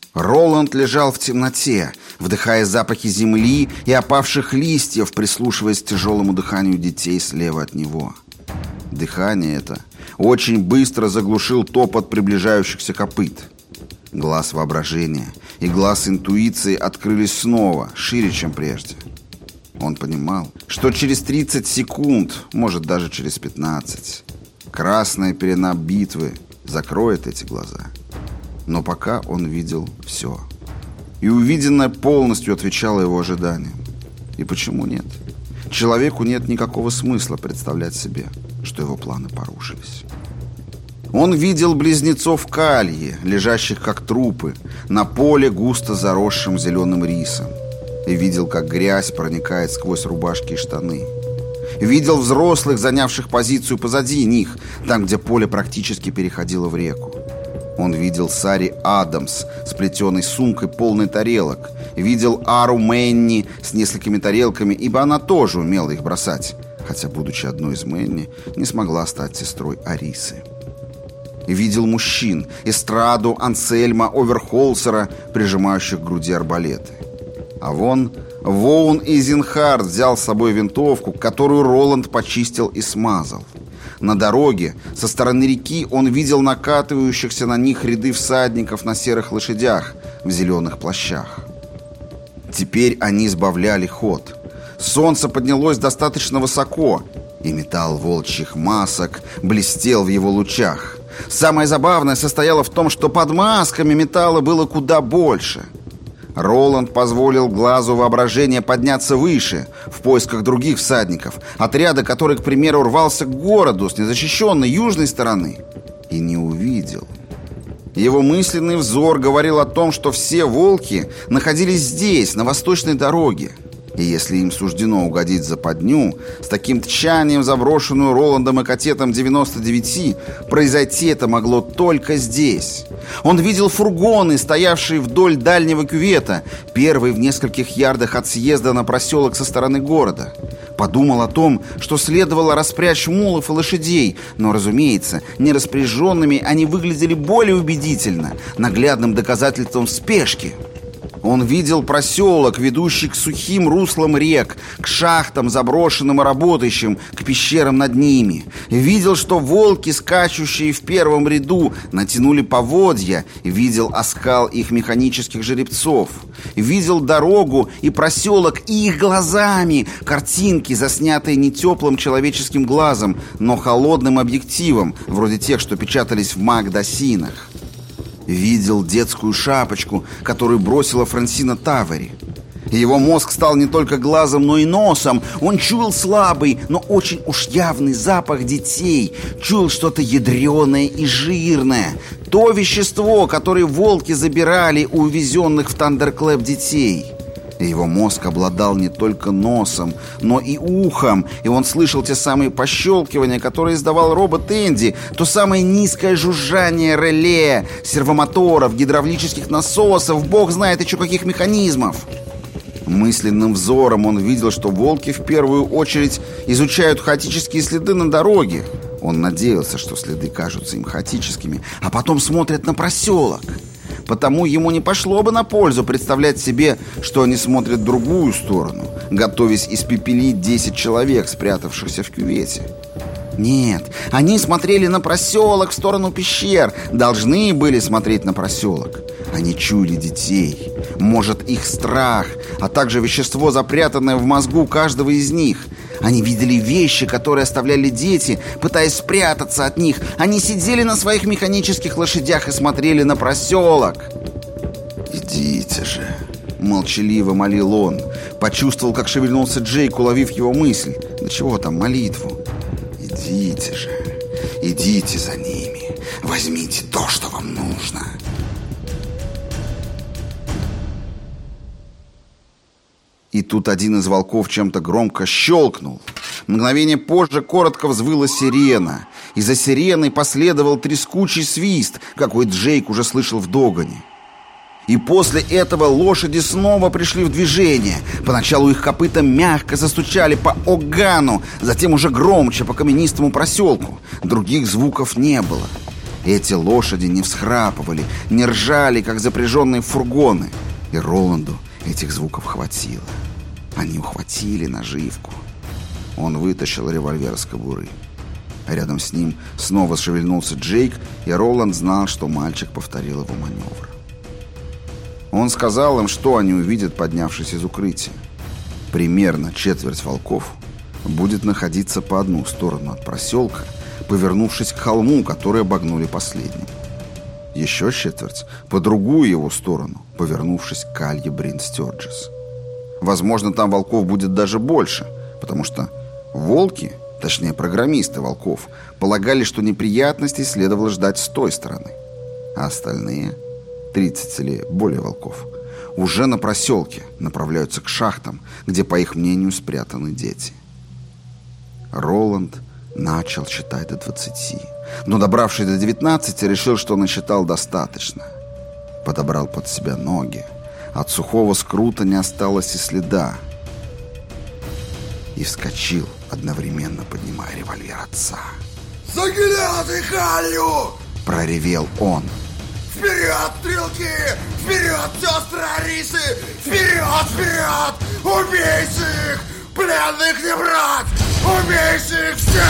Роланд лежал в темноте, вдыхая запахи земли и опавших листьев, прислушиваясь к тяжелому дыханию детей слева от него. Дыхание это очень быстро заглушил топот приближающихся копыт. Глаз воображения и глаз интуиции открылись снова, шире, чем прежде. Он понимал, что через 30 секунд, может даже через 15, красная пелена битвы закроет эти глаза. Но пока он видел все. И увиденное полностью отвечало его ожиданиям. И почему нет? Человеку нет никакого смысла представлять себе, что его планы порушились. Он видел близнецов Кальи, лежащих как трупы, на поле, густо заросшим зеленым рисом. И видел, как грязь проникает сквозь рубашки и штаны. Видел взрослых, занявших позицию позади них, там, где поле практически переходило в реку. Он видел Сари Адамс с плетеной сумкой, полной тарелок. Видел Ару Мэнни с несколькими тарелками, ибо она тоже умела их бросать, хотя, будучи одной из Мэнни, не смогла стать сестрой Арисы. Видел мужчин, Эстраду, Ансельма, Оверхолсера, прижимающих к груди арбалеты. А вон Воун Изенхард взял с собой винтовку, которую Роланд почистил и смазал. На дороге, со стороны реки, он видел накатывающихся на них ряды всадников на серых лошадях в зеленых плащах. Теперь они сбавляли ход. Солнце поднялось достаточно высоко, и металл волчьих масок блестел в его лучах. Самое забавное состояло в том, что под масками металла было куда больше. Роланд позволил глазу воображения подняться выше, в поисках других всадников, отряда, который, к примеру, рвался к городу с незащищенной южной стороны, и не увидел. Его мысленный взор говорил о том, что все волки находились здесь, на восточной дороге. И если им суждено угодить в западню, с таким тщанием заброшенную Роландом и Катетом 99, произойти это могло только здесь. Он видел фургоны, стоявшие вдоль дальнего кювета, первый в нескольких ярдах от съезда на проселок со стороны города. Подумал о том, что следовало распрячь мулов и лошадей, но, разумеется, нераспряженными они выглядели более убедительно, наглядным доказательством спешки. Он видел проселок, ведущий к сухим руслам рек, к шахтам, заброшенным и работающим, к пещерам над ними. Видел, что волки, скачущие в первом ряду, натянули поводья. Видел оскал их механических жеребцов. Видел дорогу и проселок их глазами, картинки, заснятые не теплым человеческим глазом, но холодным объективом, вроде тех, что печатались в магазинах. Видел детскую шапочку, которую бросила Франсина Тавери. Его мозг стал не только глазом, но и носом. Он чуял слабый, но очень уж явный запах детей. Чуял что-то ядреное и жирное. То вещество, которое волки забирали у увезенных в Тандерклэп детей. Его мозг обладал не только носом, но и ухом, и он слышал те самые пощелкивания, которые издавал робот Энди, то самое низкое жужжание реле, сервомоторов, гидравлических насосов, бог знает еще каких механизмов. Мысленным взором он видел, что волки в первую очередь изучают хаотические следы на дороге. Он надеялся, что следы кажутся им хаотическими, а потом смотрят на проселок. Потому ему не пошло бы на пользу представлять себе, что они смотрят в другую сторону, готовясь испепелить 10 человек, спрятавшихся в кювете. Нет, они смотрели на проселок в сторону пещер, должны были смотреть на проселок. Они чуяли детей, может, их страх, а также вещество, запрятанное в мозгу каждого из них. Они видели вещи, которые оставляли дети, пытаясь спрятаться от них. Они сидели на своих механических лошадях и смотрели на проселок. «Идите же!» — молчаливо молил он. Почувствовал, как шевельнулся Джейк, уловив его мысль. Да чего там, молитву? «Идите же! Идите за ними! Возьмите то, что вам нужно!» И тут один из волков чем-то громко щелкнул. Мгновение позже коротко взвыла сирена. И за сиреной последовал трескучий свист, какой Джейк уже слышал в догоне. И после этого лошади снова пришли в движение. Поначалу их копыта мягко застучали по огану, затем уже громче по каменистому проселку. Других звуков не было. Эти лошади не всхрапывали, не ржали, как запряженные фургоны. И Роланду этих звуков хватило. Они ухватили наживку. Он вытащил револьвер из кобуры. Рядом с ним снова шевельнулся Джейк, и Роланд знал, что мальчик повторил его маневр. Он сказал им, что они увидят, поднявшись из укрытия. Примерно четверть волков будет находиться по одну сторону от проселка, повернувшись к холму, который обогнули последним. Еще четверть по другую его сторону, повернувшись к Калье Брин-Стёрджес. Возможно, там волков будет даже больше, потому что волки, точнее программисты волков, полагали, что неприятностей следовало ждать с той стороны. А остальные, 30 или более волков, уже на проселке направляются к шахтам, где, по их мнению, спрятаны дети. Роланд начал считать до 20, но, добравшись до 19, решил, что насчитал достаточно. Подобрал под себя ноги. От сухого скрута не осталось и следа. И вскочил, одновременно поднимая револьвер отца. «За Гилеад и Халью!» — проревел он. «Вперед, стрелки! Вперед, сестры Арисы! Вперед, вперед! Убейте их! Пленных не брать! Убейте их всех!»